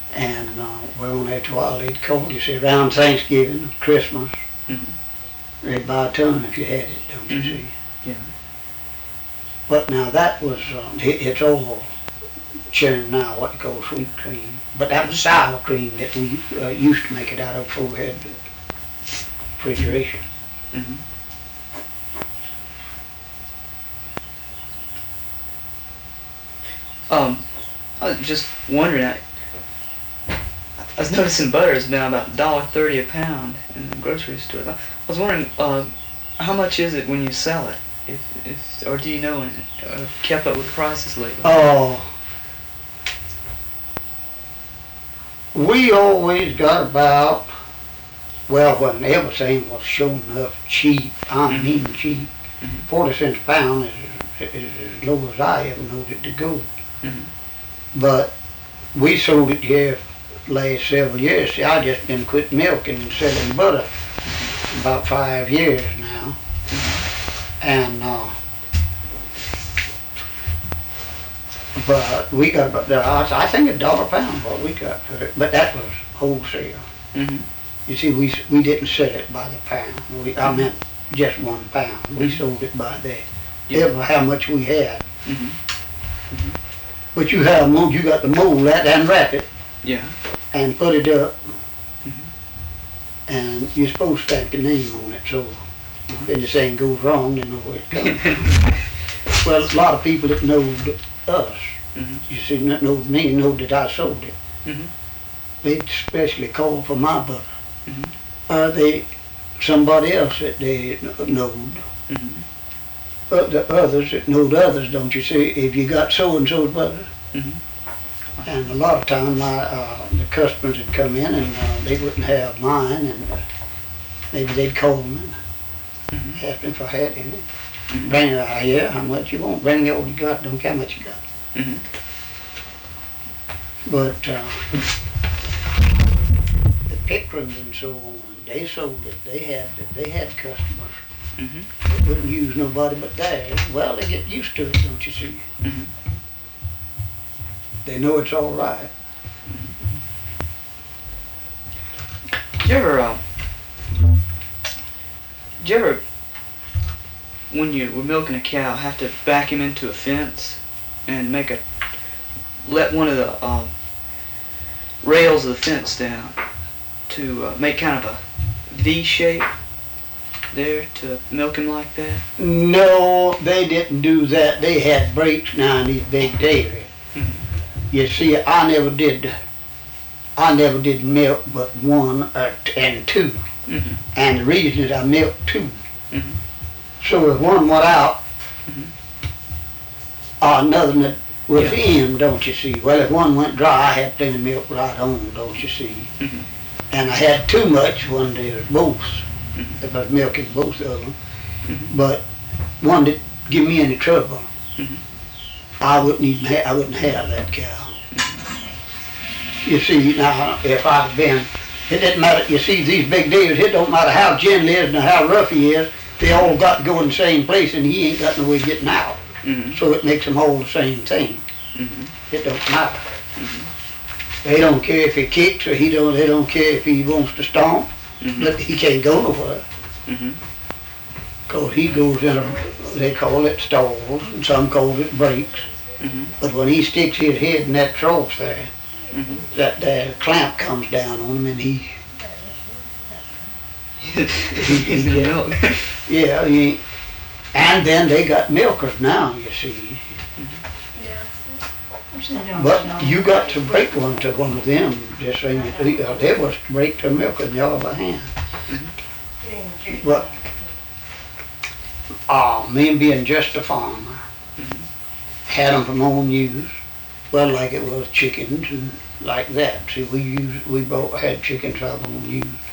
And well, after a while they'd call you, say around Thanksgiving, Christmas, they'd buy a ton if you had it, don't you see? Yeah. But now that was, it's all churned now, what you call sweet cream. But that was sour cream that we used to make it out of before we had the refrigeration. I was just wondering, I was noticing butter has been about $1.30 a pound in the grocery store. I was wondering, how much is it when you sell it? If or do you know, kept up with the prices lately? Oh, we always got about, well, when everything was shown up cheap, I mean cheap, 40 cents a pound is as low as I ever knowed it to go. But we sold it here last several years. See, I just been quit milking and selling butter about 5 years now. And but we got about, I think $1 a pound what we got for it, but that was wholesale. You see, we didn't sell it by the pound. I meant just 1 pound. We sold it by the ever how much we had. But you have mold, you got to mold that and wrap it. Yeah. And put it up. And you're supposed to stamp your name on it, so if anything goes wrong, they know where it comes from. Well, a lot of people that knowed us, you see, that knowed me, know that I sold it. They'd especially call for my butter. They somebody else that they knowed. The others that knowed others, don't you see, if you got so-and-so's butter. And a lot of time the customers would come in and they wouldn't have mine, and maybe they'd call me and ask me if I had any. Bring it out here, how much you want, bring all you got, don't care how much you got. But the Pickrams and so on, they sold it, they had customers. They wouldn't use nobody but theirs. Well, they get used to it, don't you see? They know it's all right. Did you ever, when you were milking a cow, have to back him into a fence and let one of the rails of the fence down to make kind of a V shape there to milk him like that? No, they didn't do that. They had breaks now in these big dairies. You see, I never did milk but 1 and 2. And the reason is I milked 2. So if one went out, another that was in, don't you see? Well, if one went dry, I had plenty of milk right on, don't you see? And I had too much when they was both. If I was milking both of them. But one didn't give me any trouble. I wouldn't have that cow. You see, now, if I'd been, it didn't matter, you see, these big deers, it don't matter how gentle he is and how rough he is, they all got to go in the same place and he ain't got no way of getting out. So it makes them all the same thing. It don't matter. They don't care if he kicks or they don't care if he wants to stomp, but he can't go nowhere. Because he goes in they call it stalls, and some call it breaks. But when he sticks his head in that trough there, that clamp comes down on him and he can milk. Yeah, and then they got milkers now, you see. But you got to break one to one of them, just saying they was to break the milk in the other hand. But me being just a farmer, had them from own use, well, like it was chickens and like that. See, we had chickens out of own use.